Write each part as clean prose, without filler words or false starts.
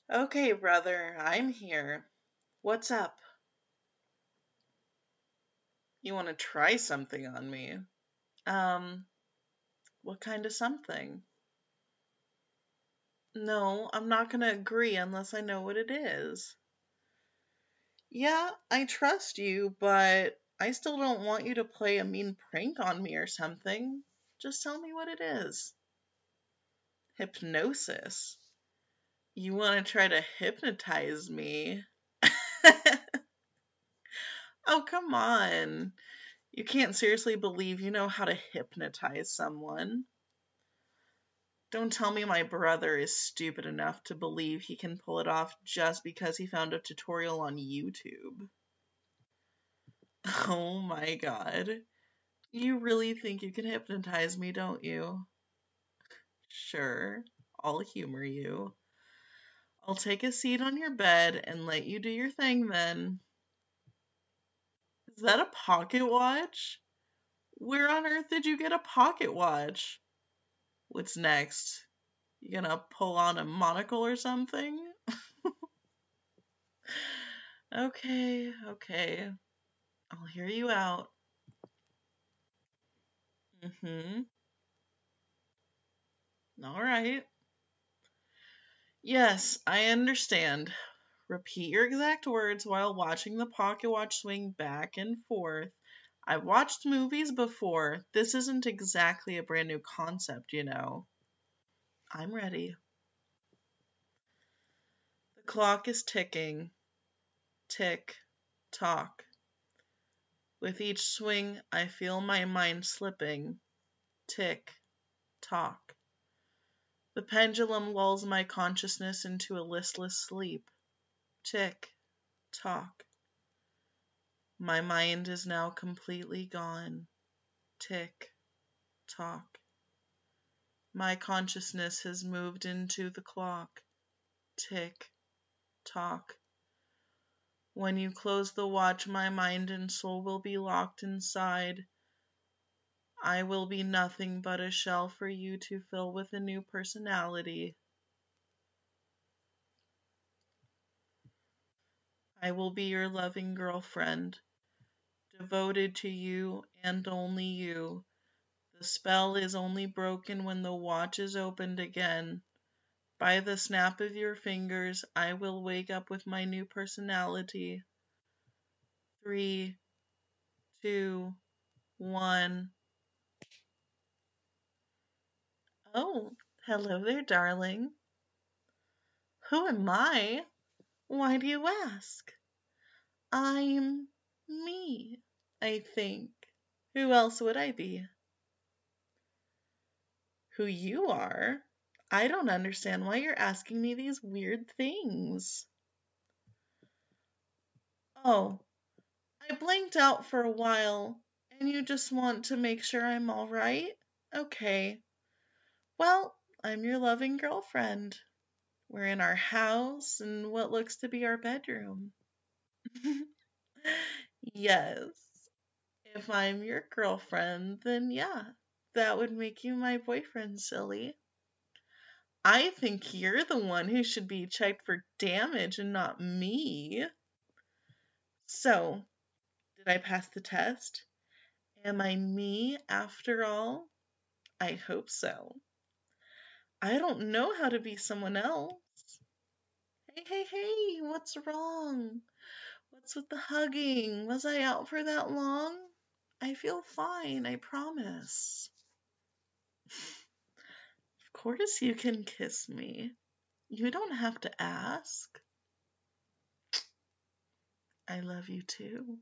Okay, brother, I'm here. What's up? You want to try something on me? Um, what kind of something? No, I'm not gonna agree unless I know what it is. Yeah, I trust you, but I still don't want you to play a mean prank on me or something. Just tell me what it is. Hypnosis. You want to try to hypnotize me? Oh, come on. You can't seriously believe you know how to hypnotize someone. Don't tell me my brother is stupid enough to believe he can pull it off just because he found a tutorial on YouTube. Oh my god. You really think you can hypnotize me, don't you? Sure, I'll humor you. I'll take a seat on your bed and let you do your thing then. Is that a pocket watch? Where on earth did you get a pocket watch? What's next? You gonna pull on a monocle or something? Okay, okay. I'll hear you out. Mm-hmm. All right. Yes, I understand. Repeat your exact words while watching the pocket watch swing back and forth. I've watched movies before. This isn't exactly a brand new concept, you know. I'm ready. The clock is ticking. Tick, tock. With each swing, I feel my mind slipping. Tick, tock. The pendulum lulls my consciousness into a listless sleep. Tick, tock. My mind is now completely gone. Tick, tock. My consciousness has moved into the clock. Tick, tock. When you close the watch, my mind and soul will be locked inside. I will be nothing but a shell for you to fill with a new personality. I will be your loving girlfriend, devoted to you and only you. The spell is only broken when the watch is opened again. By the snap of your fingers, I will wake up with my new personality. 3, 2, 1. Oh, hello there, darling. Who am I? Why do you ask? I'm me, I think. Who else would I be? Who you are? I don't understand why you're asking me these weird things. Oh, I blanked out for a while, and you just want to make sure I'm all right? Okay. Well, I'm your loving girlfriend. We're in our house in what looks to be our bedroom. Yes. If I'm your girlfriend, then yeah, that would make you my boyfriend, silly. I think you're the one who should be checked for damage and not me. So, did I pass the test? Am I me after all? I hope so. I don't know how to be someone else. Hey, hey, hey, what's wrong? What's with the hugging? Was I out for that long? I feel fine, I promise. Of course you can kiss me. You don't have to ask. I love you too.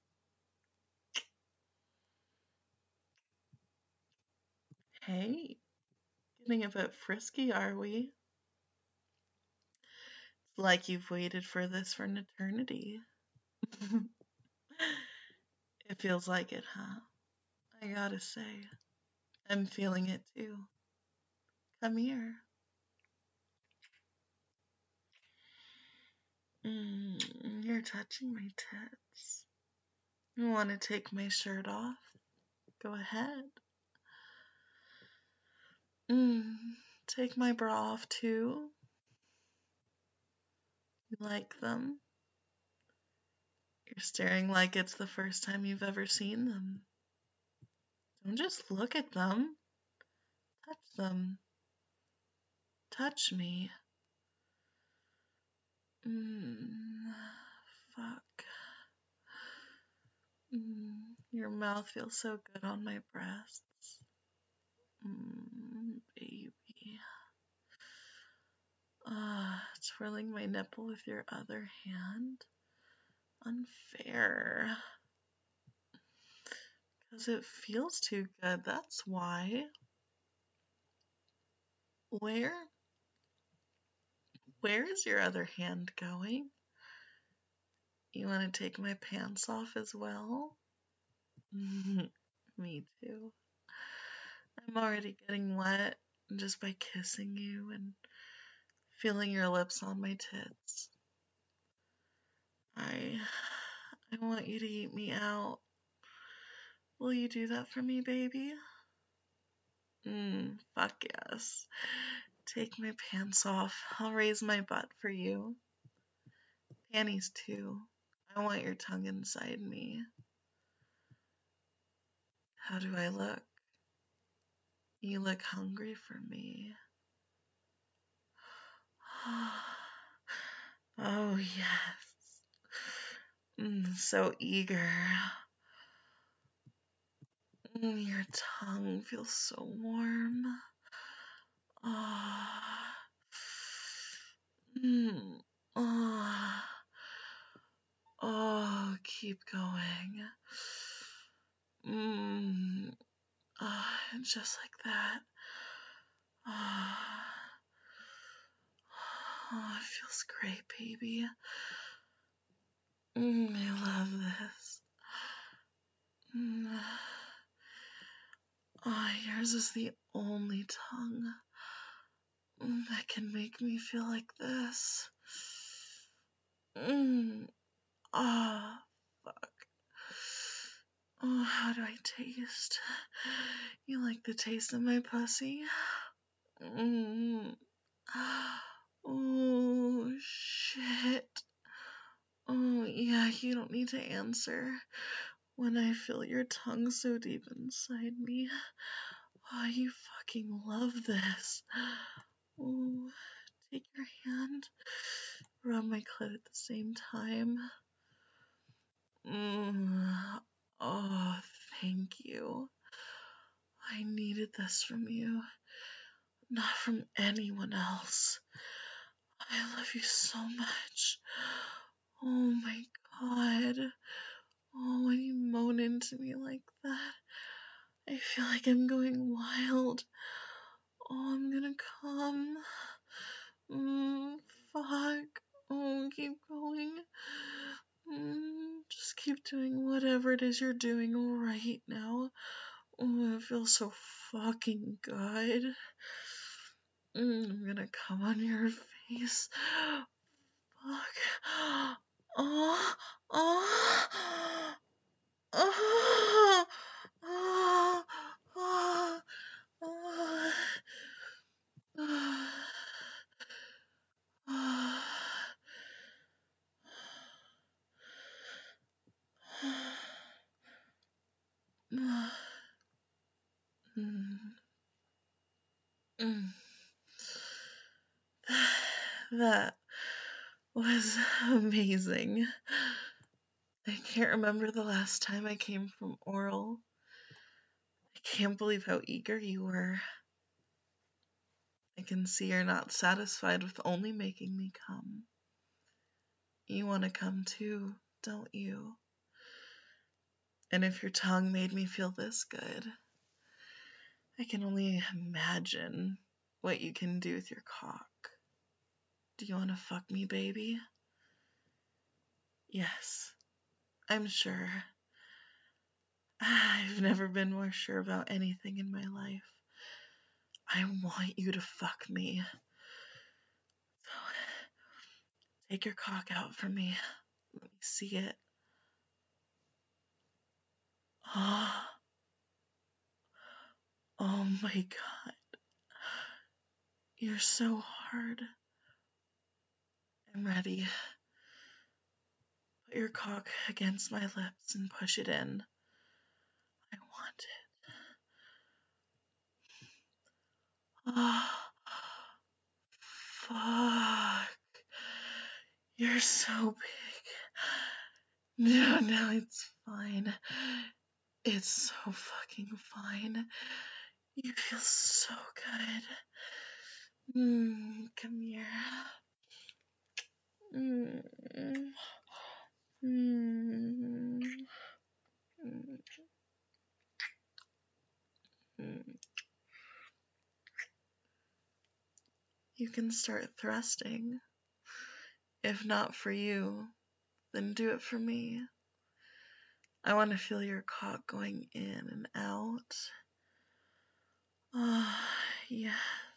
Hey, getting a bit frisky, are we? It's like you've waited for this for an eternity. It feels like it, huh? I gotta say, I'm feeling it too. Come here. You're touching my tits. You want to take my shirt off? Go ahead. Take my bra off too. You like them? You're staring like it's the first time you've ever seen them. Don't just look at them. Touch them. Touch me. Fuck. Your mouth feels so good on my breasts. Baby. Twirling my nipple with your other hand. Unfair. Because it feels too good, that's why. Where is your other hand going? You want to take my pants off as well? Me too. I'm already getting wet just by kissing you and feeling your lips on my tits. I want you to eat me out. Will you do that for me, baby? Fuck yes. Take my pants off. I'll raise my butt for you. Panties too. I want your tongue inside me. How do I look? You look hungry for me. Oh, yes. So eager. Your tongue feels so warm. Keep going. Just like that. It feels great, baby. I love this. Yours is the only tongue that can make me feel like this. Fuck. How do I taste? You like the taste of my pussy? Oh, shit. Oh, yeah, you don't need to answer when I feel your tongue so deep inside me. Oh, you fucking love this. Oh, take your hand, rub my clit at the same time. Oh, thank you. I needed this from you, not from anyone else. I love you so much. Oh my god. Oh, when you moan into me like that, I feel like I'm going wild. Oh, I'm gonna come. Fuck. Oh, keep going. Just keep doing whatever it is you're doing right now. Oh, it feels so fucking good. I'm gonna come on your face. Fuck. Oh, oh, oh, oh, oh, oh, That was amazing. I can't remember the last time I came from oral. I can't believe how eager you were. I can see you're not satisfied with only making me come. You want to come too, don't you? And if your tongue made me feel this good, I can only imagine what you can do with your cock. Do you want to fuck me, baby? Yes, I'm sure. I've never been more sure about anything in my life. I want you to fuck me. So, take your cock out for me. Let me see it. Oh my god. You're so hard. I'm ready. Put your cock against my lips and push it in. I want it. Ah, fuck. You're so big. No, it's fine. It's so fucking fine. You feel so good. Come here. Mm, mm, mm, mm. You can start thrusting. If not for you, then do it for me. I want to feel your cock going in and out. Oh, yes.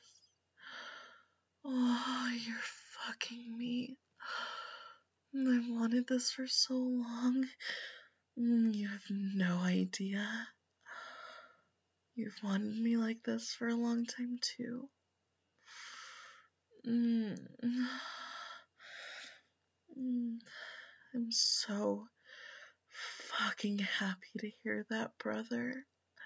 Oh, you're fucking me. I've wanted this for so long. You have no idea. You've wanted me like this for a long time, too. I'm so fucking happy to hear that, brother.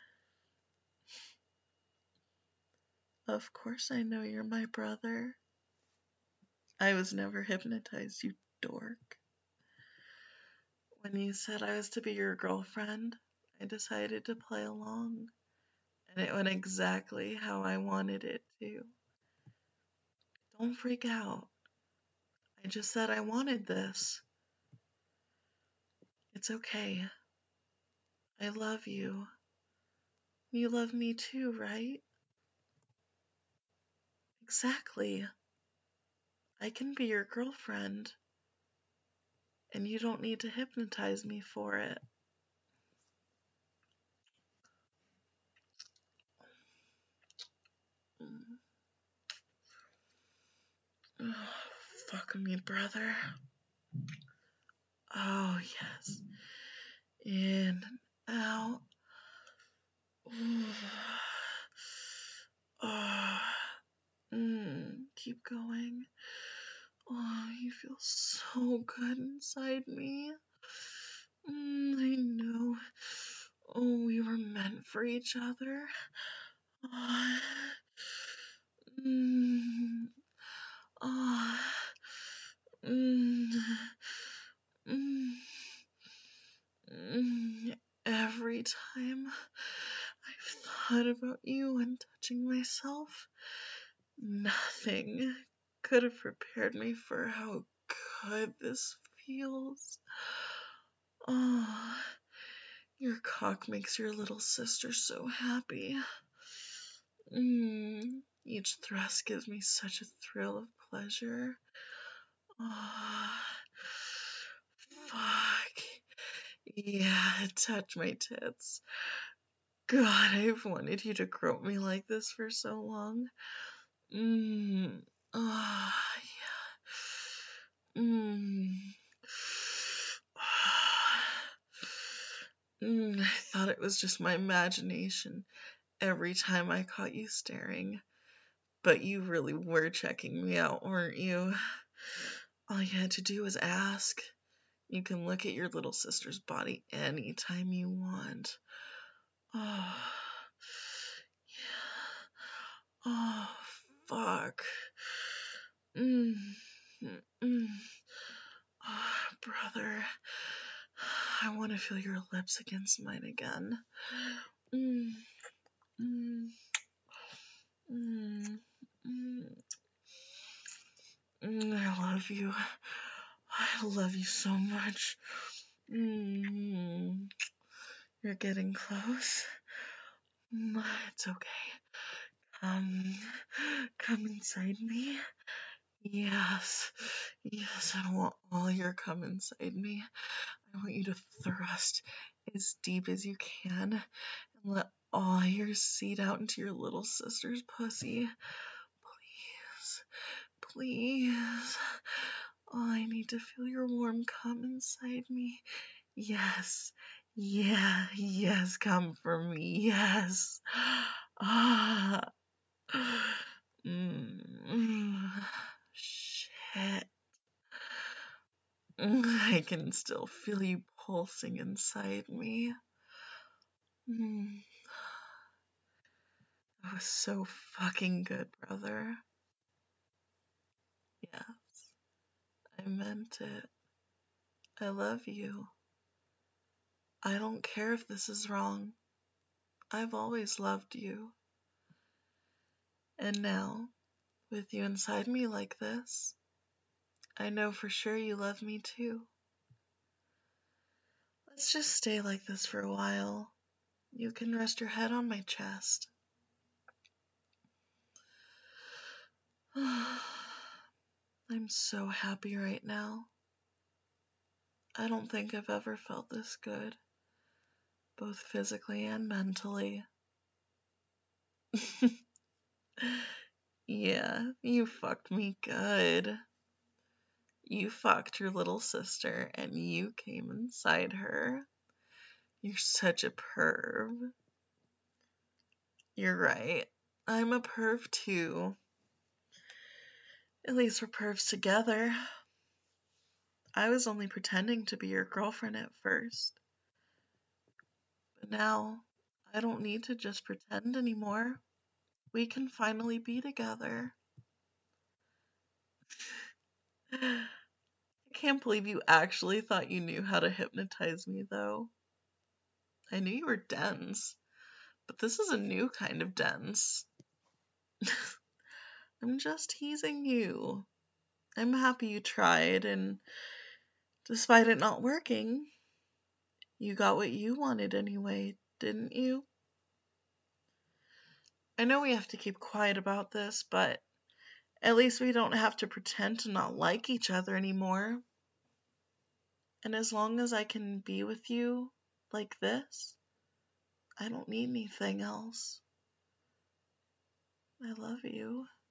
Of course I know you're my brother. I was never hypnotized, you dork. When you said I was to be your girlfriend, I decided to play along. And it went exactly how I wanted it to. Don't freak out. I just said I wanted this. It's okay. I love you. You love me too, right? Exactly. I can be your girlfriend. And you don't need to hypnotize me for it. Oh, fuck me, brother. Oh, yes. In and out. Oh, keep going. Oh, you feel so good inside me. I know. Oh, we were meant for each other. Oh, oh, every time I've thought about you and touching myself, nothing could have prepared me for how good this feels. Oh, your cock makes your little sister so happy. Each thrust gives me such a thrill of pleasure. Oh, fuck. Yeah, touch my tits. God, I've wanted you to grope me like this for so long. Oh, yeah. I thought it was just my imagination every time I caught you staring. But you really were checking me out, weren't you? All you had to do was ask. You can look at your little sister's body anytime you want. Oh, yeah. Oh, fuck. Oh, brother. I want to feel your lips against mine again. Mm, mm, mm, mm. I love you. I love you so much. You're getting close. It's okay. Come inside me. Yes, I want all your come inside me. I want you to thrust as deep as you can and let all your seed out into your little sister's pussy. Please. Oh, I need to feel your warm cum inside me. Yes, come for me. Yes. Ah. Shit. I can still feel you pulsing inside me. Mm, that was so fucking good, brother. Yes, I meant it. I love you. I don't care if this is wrong. I've always loved you. And now, with you inside me like this, I know for sure you love me too. Let's just stay like this for a while. You can rest your head on my chest. I'm so happy right now. I don't think I've ever felt this good, both physically and mentally. Yeah, you fucked me good. You fucked your little sister and you came inside her. You're such a perv. You're right. I'm a perv too. At least we're pervs together. I was only pretending to be your girlfriend at first. But now, I don't need to just pretend anymore. We can finally be together. I can't believe you actually thought you knew how to hypnotize me, though. I knew you were dense, but this is a new kind of dense. I'm just teasing you. I'm happy you tried, and despite it not working, you got what you wanted anyway, didn't you? I know we have to keep quiet about this, but at least we don't have to pretend to not like each other anymore. And as long as I can be with you like this, I don't need anything else. I love you.